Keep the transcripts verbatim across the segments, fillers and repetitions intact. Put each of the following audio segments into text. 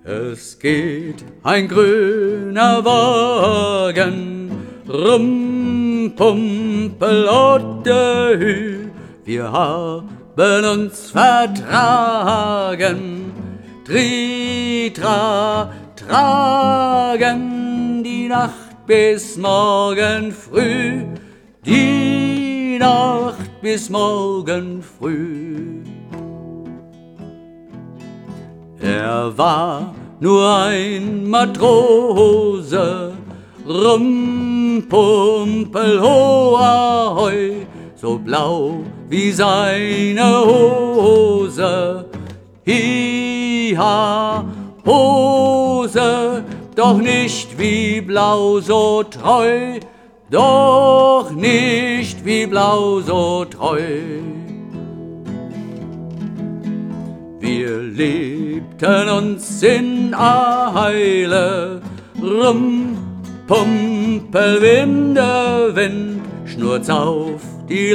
Es geht ein grüner Wagen, Rumpumpel oder Hü, wir haben uns vertragen, Tritra tragen die Nacht bis morgen früh, die Nacht bis morgen früh. Er war nur ein Matrose, Rumpumpel ho ahoi, so blau wie seine Hose. Hi-ha, Hose, doch nicht wie blau so treu, doch nicht wie blau so treu. Wir lebten uns in Eile, Rumpumpel, Winde, Wind, Schnurz auf die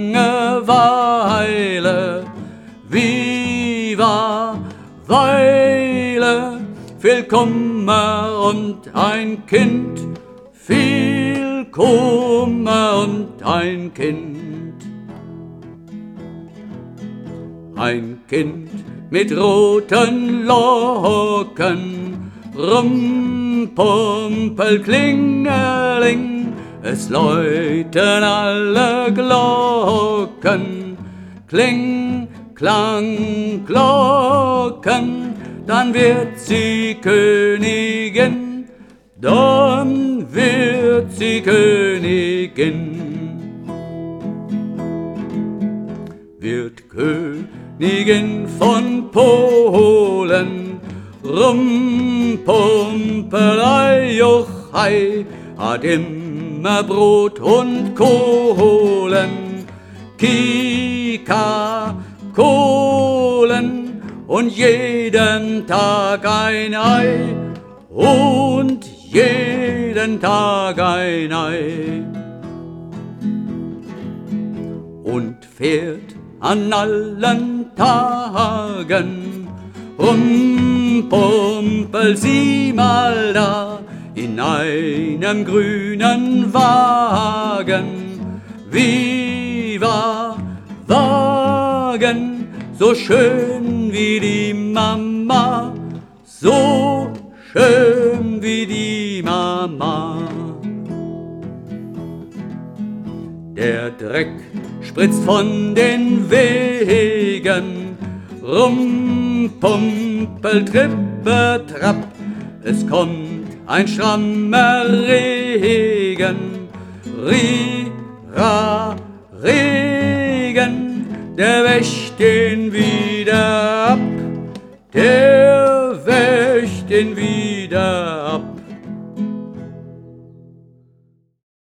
Langeweile. Viva Weile, viel Kummer und ein Kind, viel Kummer und ein Kind. Ein Kind mit roten Locken, Rumpumpel, Klingeling, es läuten alle Glocken, Kling, Klang, Glocken, dann wird sie Königin, dann wird sie Königin. Wird Königin von Polen, Rumpumpelei, Juchai, hat immer Brot und Kohlen, Kika, Kohlen und jeden Tag ein Ei und jeden Tag ein Ei. Und fährt an allen Tagen, Rumpumpel, sieh mal da, in einem grünen Wagen. Viva Wagen, so schön wie die Mama, so schön wie die Mama. Der Dreck spritzt von den Wegen, Rumpumpel, Trippe, Trapp, es kommt ein strammer Regen, Ri, Ra, Regen, der wäscht den wieder ab, der wäscht den wieder ab.